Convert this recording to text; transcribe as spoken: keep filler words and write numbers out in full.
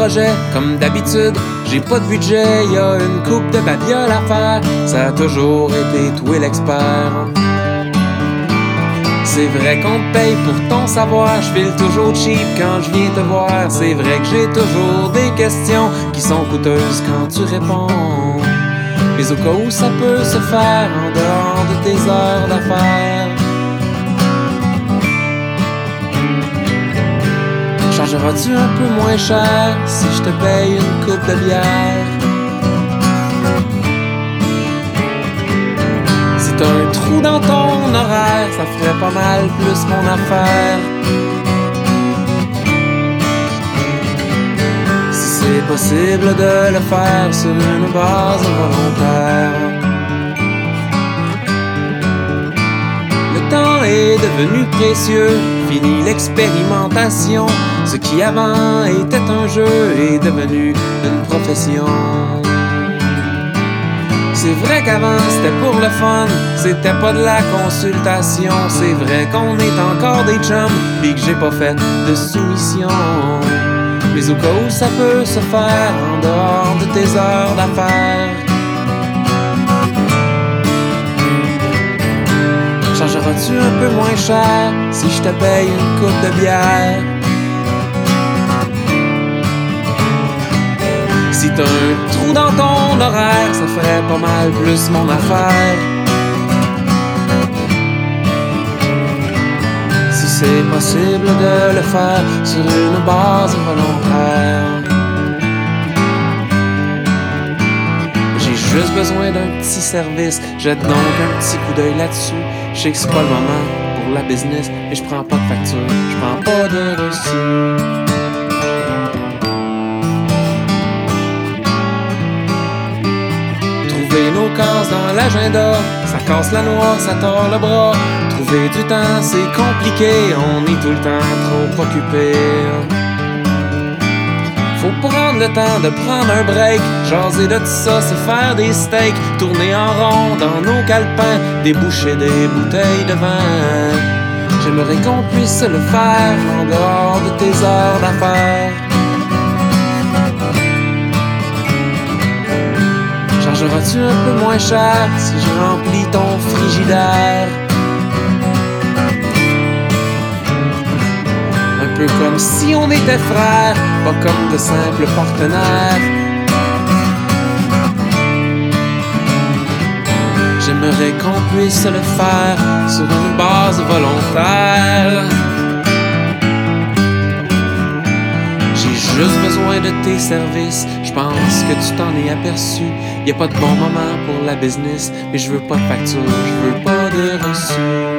projet, comme d'habitude. J'ai pas de budget, y a une coupe de babioles à faire. Ça a toujours été toi l'expert. C'est vrai qu'on te paye pour ton savoir. Je file toujours cheap quand je viens te voir. C'est vrai que j'ai toujours des questions qui sont coûteuses quand tu réponds. Mais au cas où ça peut se faire en dehors de tes heures d'affaires. Chargeras-tu un peu moins cher si je te paye une coupe de bière? Si t'as un trou dans ton horaire, ça ferait pas mal plus mon affaire. Si c'est possible de le faire sur une base volontaire. Le temps est devenu précieux, fini l'expérimentation. Ce qui avant était un jeu est devenu une profession. C'est vrai qu'avant c'était pour le fun, c'était pas de la consultation. C'est vrai qu'on est encore des chums, pis que j'ai pas fait de soumission. Mais au cas où ça peut se faire en dehors de tes heures d'affaires. Chargeras-tu un peu moins cher si je te paye une coupe de bière? Si t'as un trou dans ton horaire, ça ferait pas mal plus mon affaire. Si c'est possible de le faire sur une base volontaire. J'ai juste besoin d'un petit service, jette donc un petit coup d'œil là-dessus. Je sais que c'est pas le moment pour la business, mais je prends pas de facture, je prends pas de reçu. Trouver nos cases dans l'agenda, ça casse la noix, ça tord le bras. Trouver du temps, c'est compliqué, on est tout le temps trop occupé. Faut prendre le temps de prendre un break, jaser de tout ça, se faire des steaks, tourner en rond dans nos calepins, déboucher des bouteilles de vin. J'aimerais qu'on puisse le faire en dehors de tes heures d'affaires. Chargeras-tu un peu moins cher si je remplis ton frigidaire? Un peu comme si on était frères, pas comme de simples partenaires. J'aimerais qu'on puisse le faire sur une base volontaire. J'ai juste besoin de tes services, je pense que tu t'en es aperçu. Y a pas de bon moment pour la business, mais je veux pas de facture, je veux pas de reçu.